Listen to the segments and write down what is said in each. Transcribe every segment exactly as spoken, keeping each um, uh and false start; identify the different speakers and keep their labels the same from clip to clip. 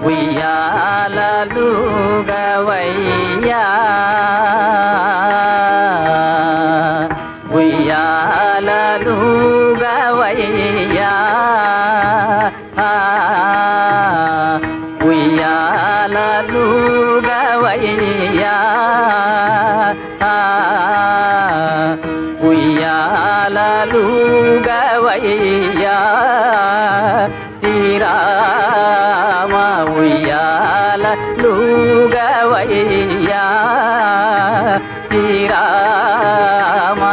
Speaker 1: ఉయ్యాలలుగవయ్యా ఉయ్యాలలుగవయ్యా ఉయ్యాలలుగవయ్యా ఉయ్యాలలుగవయ్యా శ్రీరామ ఉయ్యాలలుగవయ్యా శ్రీరామ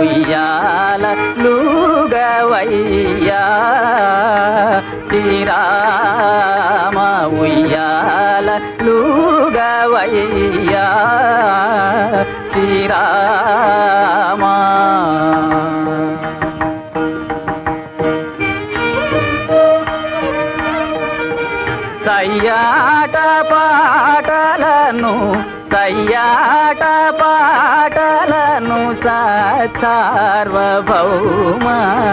Speaker 1: ఉయ్యాలలుగవయ్యా శ్రీరామ ఉయ్యాలలుగవయ్యా శ్రీరామ సయ్యాట పాటలను సయ్యాట పాటలను సార్వభౌమ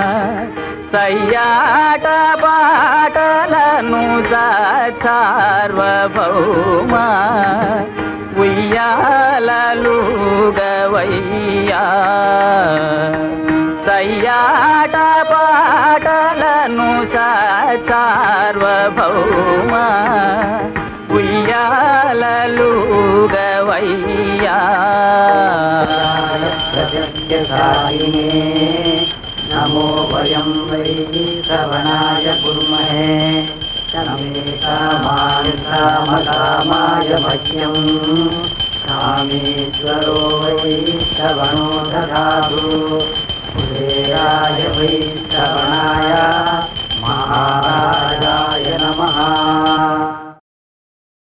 Speaker 1: సయ్యాట పాటలను సార్వభౌమ ఉయ్యాలలుగవయ్యా సయ్యాట పాటలను సార్వభౌమ ఉయ్యాలలుగవయ్యా
Speaker 2: నమో వయం వై శ్రవణాయ కుర్మహే నమే కామాయ కామకామాయ మహ్యం కామేశ్వరో వై శ్రవణో దదాతు కుబేరాయ వై శ్రవణాయ మహారాజాయ నమః.